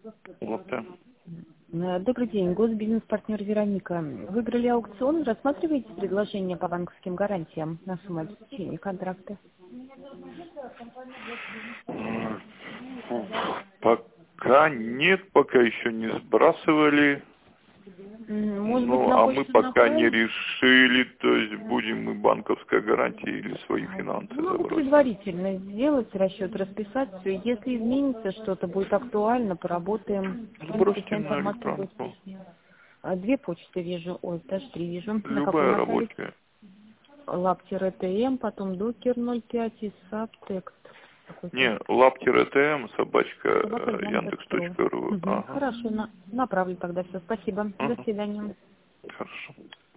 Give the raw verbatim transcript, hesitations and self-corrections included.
Лапта. Э, Добрый день, госбизнес-партнер Вероника. Выиграли аукцион, рассматриваете предложение по банковским гарантиям на сумму обеспечения контракта? М, фу, Пока нет, пока еще не сбрасывали. М, Может быть, Ну, на а мы почту пока не направить? решили, то есть будем мы банковской гарантии или свои А, финансы Могу забрасывать. предварительно сделать расчет, расписать все. Если изменится что-то, будет актуально, поработаем. В принципе, вся Сбросьте на информация будет электронку. лишняя. А, Две почты вижу, ой, даже три вижу. На какую Любая направить? рабочая. Лап-ТМ, потом докер ноль пять и сабтекст какой-то. Не, лап-тм, собачка, Собака э, Яндекс яндекс Про. точка ру. Мгм. Ага. Хорошо, на- направлю тогда все. Спасибо. До Ага. свидания. Хорошо.